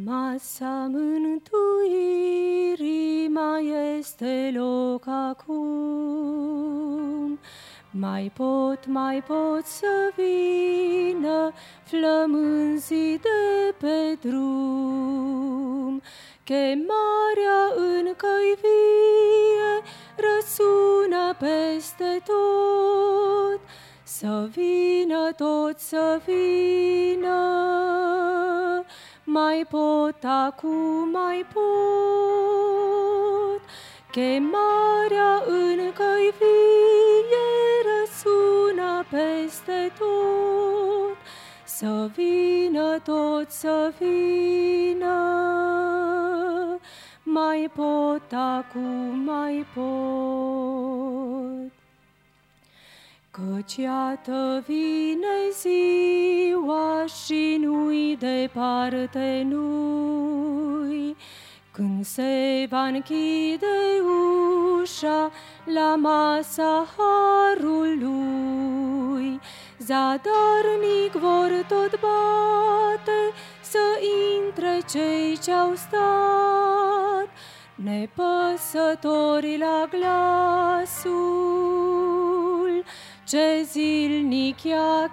masa mântuirii mai este loc acum. Mai pot să vină flămânzii de pe drum. Chemarea în căi vie răsună peste tot. Să vină tot, să vină. Mai pot acum, mai pot. Chemarea în căi vie răsună peste tot. Să vină tot, să vină. Mai pot acum, mai pot. Căci iată vine ziua și nu-i departe nu-i, când se va închide ușa la masa harului. Zadarnic vor tot bate să intre cei ce-au stat, nepăsători la glasul ce zilnic i-a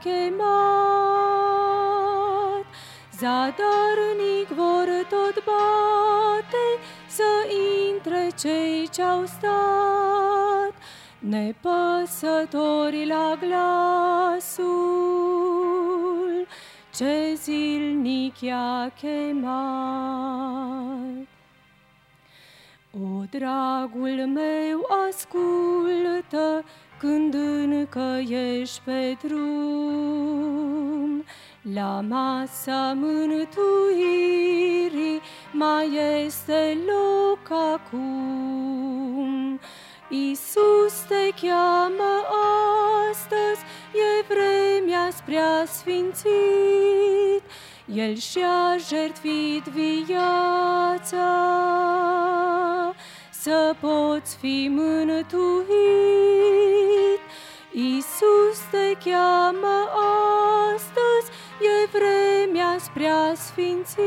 chemat. Zadarnic vor tot bate să intre cei ce-au stat, nepăsători la glasul ce zilnic i-a chemat. O, dragul meu, ascultă când încă ești pe drum. La masa mântuirii mai este loc acum. Iisus te cheamă astăzi, e vremea spre asfințit. El și-a jertfit viața să poți fi mântuit. Iisus te cheamă astăzi, e vremea spre asfințit.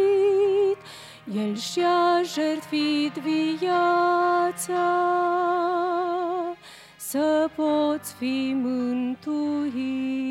El și-a jertfit viața să poți fi mântuit.